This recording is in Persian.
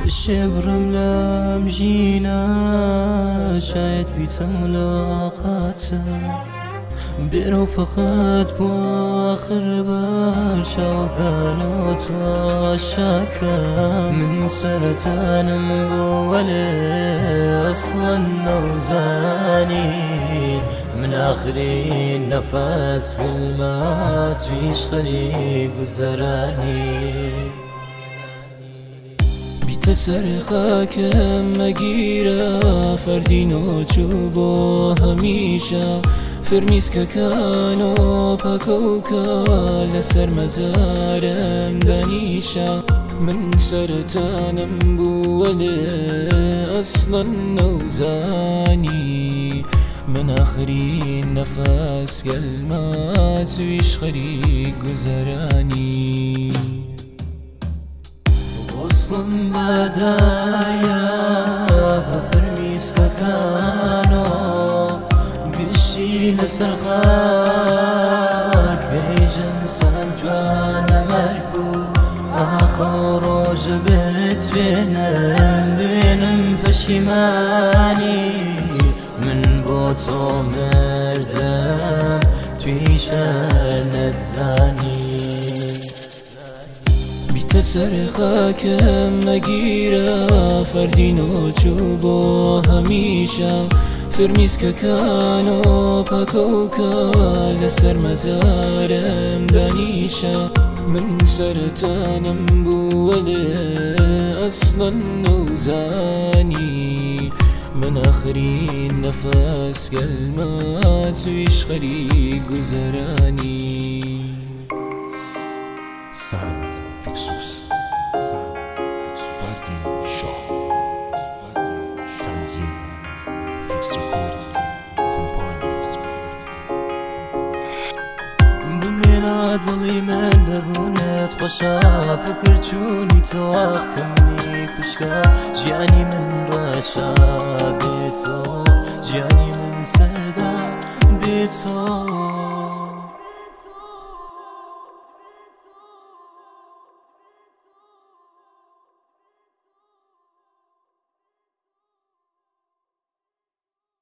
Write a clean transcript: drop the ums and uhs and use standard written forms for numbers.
شبرم لم جينا شايد بيت ملاقاته بيرو فقط بآخر برشا وكانوا توشاكا من سرطان بولي أصلا نوزاني من آخرين نفس بالمات فيش خريق وزراني بتسرخك مجيرة فردينو تشوبو هميشة فرميسك كانو باكوكا لسر مزارم دانيشة من سرطان بولي أصلا نوزاني من آخرين نفس كلمات ويش خريق وزراني أصلا بدايا فرميسك كانو بشي لسرخاك بيجن سنجوانا مركو آخر جبت بينم فشيماني من بوتو مردم تويشر نتزاني بتسرخك مجيرة فردينو تشوبو هميشة فرميسك كانو باكوكا لسر مزارم دانيشة من سرطان بولي أصلا نوزاني من آخرين نفس كلمات ويش خريق وزراني Sound Fixus Fardin Shaw Tanzim Fix Record Companions بمينا ضلي من دبونت خشا فكر چوني تواخ كمني كشكا جياني من رشا بيتو جياني من سردا بيتو